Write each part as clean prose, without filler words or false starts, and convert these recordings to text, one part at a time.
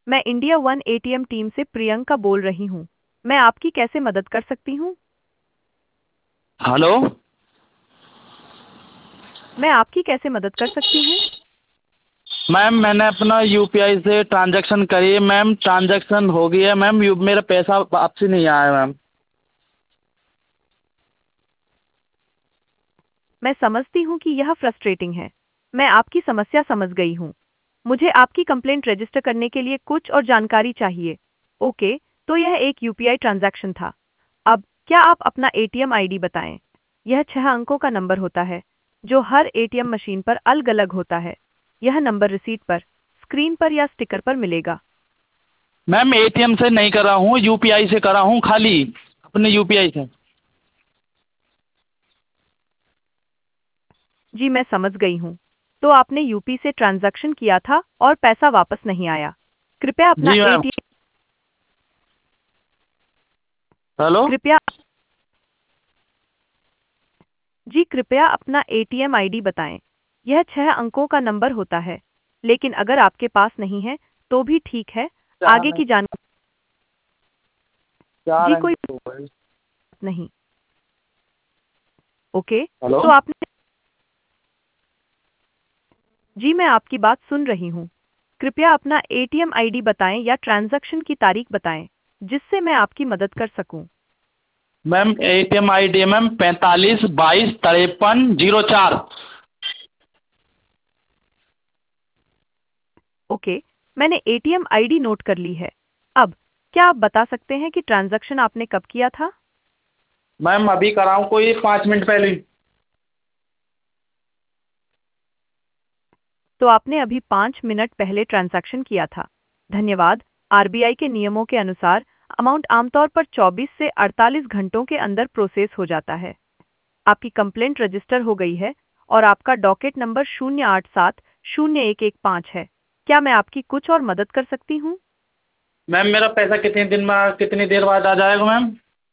मैं India one ATM team से प्रियंका बोल रही हूँ। मैं आपकी कैसे मदद कर सकती हूँ? हेलो। मैं आपकी कैसे मदद कर सकती हूँ? मैम मैंने अपना यूपीआई से ट्रांजैक्शन करी है मैम, ट्रांजैक्शन हो गई है मैम, मेरा पैसा वापसी नहीं आया मैम। मैं समझती हूँ कि यह फ्रस्ट्रेटिंग है। मैं आपकी समस्या समझ गई हूँ। मुझे आपकी कंप्लेंट रजिस्टर करने के लिए कुछ और जानकारी चाहिए। ओके, तो यह एक यूपीआई ट्रांजैक्शन था। अब क्या आप अपना एटीएम आईडी बताएं? यह 6 अंकों का नंबर होता है जो हर एटीएम मशीन पर अलग-अलग होता है। यह नंबर रिसीट पर, स्क्रीन पर या स्टिकर पर मिलेगा। मैम एटीएम से नहीं करा हूँ, यूपीआई से करा हूँ, खाली अपने यूपीआई से। जी मैं समझ गई हूँ। तो आपने यूपी से ट्रांजैक्शन किया था और पैसा वापस नहीं आया। कृपया अपना जी मैम। ATM hello. कृपया जी कृपया अपना एटीएम आईडी बताएं। यह 6 अंकों का नंबर होता है, लेकिन अगर आपके पास नहीं है तो भी ठीक है। चार आगे अंक की जानकारी चार जी अंक कोई तो हुए। बात नहीं। Okay, hello. तो आपने जी मैं आपकी बात सुन रही हूँ। कृपया अपना एटीएम आईडी बताएं या ट्रांजैक्शन की तारीख बताएं, जिससे मैं आपकी मदद कर सकूं। Ma'am ATM I D ma'am 45 22 53 04। Okay, मैंने एटीएम आईडी नोट कर ली है। अब क्या आप बता सकते हैं कि ट्रांजैक्शन आपने कब किया था? मैम अभी कराऊँ कोई 5 मिनट पहले ही। तो आपने अभी 5 मिनट पहले ट्रांजैक्शन किया था। धन्यवाद। आरबीआई के नियमों के अनुसार अमाउंट आमतौर पर 24 से 48 घंटों के अंदर प्रोसेस हो जाता है। आपकी कंप्लेंट रजिस्टर हो गई है और आपका डॉकेट नंबर 08701115 है। क्या मैं आपकी कुछ और मदद कर सकती हूँ? मैम मेरा पैसा कितने दिन में, कितनी देर बाद आ जाएगा मैम?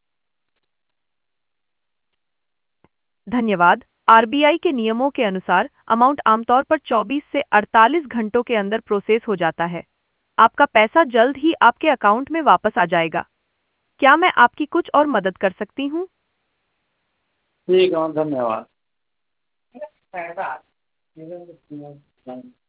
धन्यवाद। आरबीआई के नियमों के अनुसार अमाउंट आमतौर पर 24 से 48 घंटों के अंदर प्रोसेस हो जाता है। आपका पैसा जल्द ही आपके अकाउंट में वापस आ जाएगा। क्या मैं आपकी कुछ और मदद कर सकती हूँ? ठीक है मैम, धन्यवाद।